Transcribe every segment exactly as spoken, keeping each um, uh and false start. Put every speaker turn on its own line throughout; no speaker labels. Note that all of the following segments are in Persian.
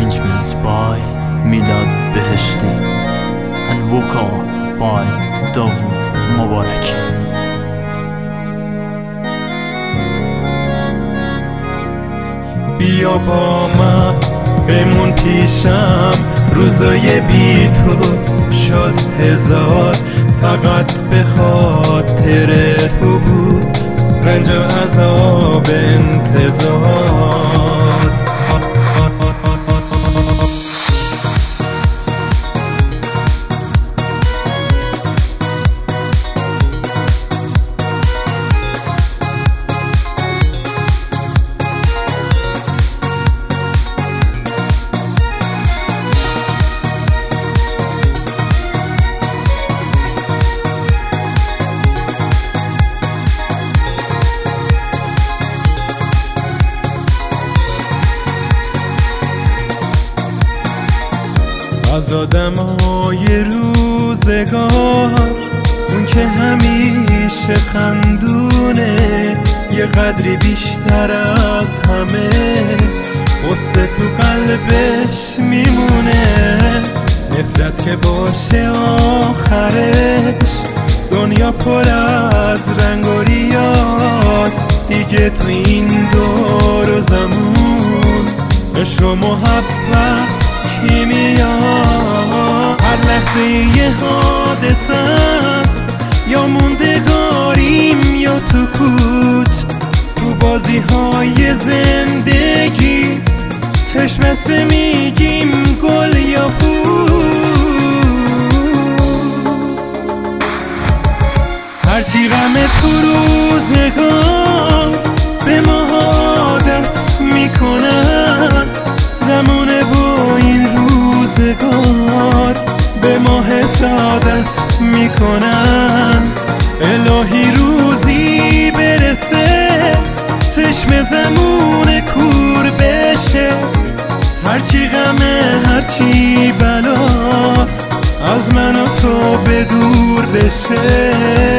Arrangements by Milad Beheshti and vocal by Davud Mobaraki.
بیا با من بمون پیشم، روزای بی تو شد هزار، فقط به خاطر تو بود رنج و عذاب انتظار. از آدمای روزگار اون که همیشه خندونه، یه قدری بیشتر از همه غصه تو قلبش میمونه. نفرت که باشه آخرش دنیا پر از رنگ و ریاست دیگه. تو این دور و زمون عشق و محبت هر لحظه یه حادثه است، یا موندگاریم یا تو کوچ. تو بازی های زندگی چشمسته میگیم گل یا پود. هرچی غم تو روزگار به ما عادت میکنن، زمونه با این روزگار به ما حسادت میکنن. الهی روزی برسه چشم زمون کور بشه، هرچی غمه هرچی بلاست از من و تو به دور بشه.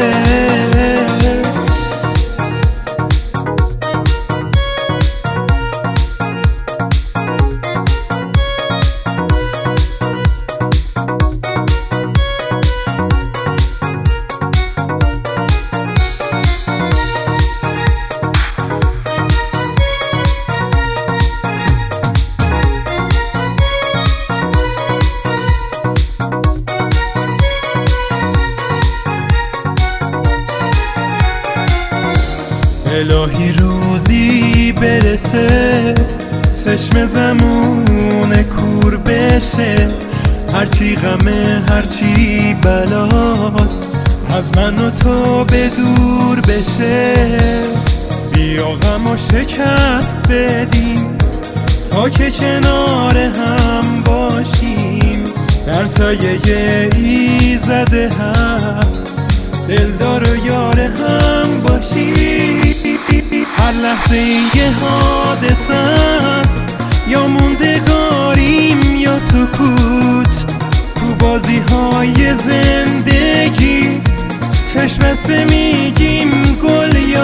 الهی روزی برسه چشم زمون کور بشه، هرچی غمه هرچی بلاست از من و تو به دور بشه. بیا غم و شکست بدیم تا که کنار هم باشیم، در سایه ایزد هم دلدار و یار هم باشیم. هر لحظه یه حادثه است، یا موندگاریم یا تو کوچ. تو بازی های زندگی چشمسته میگیم گل یا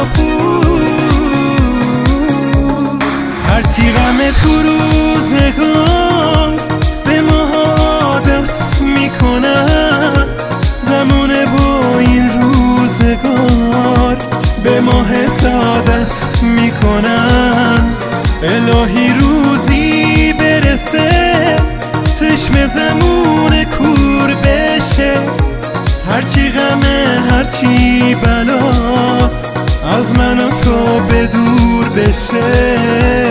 پود. هرچی غم تو روزگار به ما عادت میکنن، زمونه با این روزگار به ما حسادت میکنن. الهی روزی برسه چشم زمون کور بشه، هرچی غمه هرچی بلاست از من و تو به دور بشه.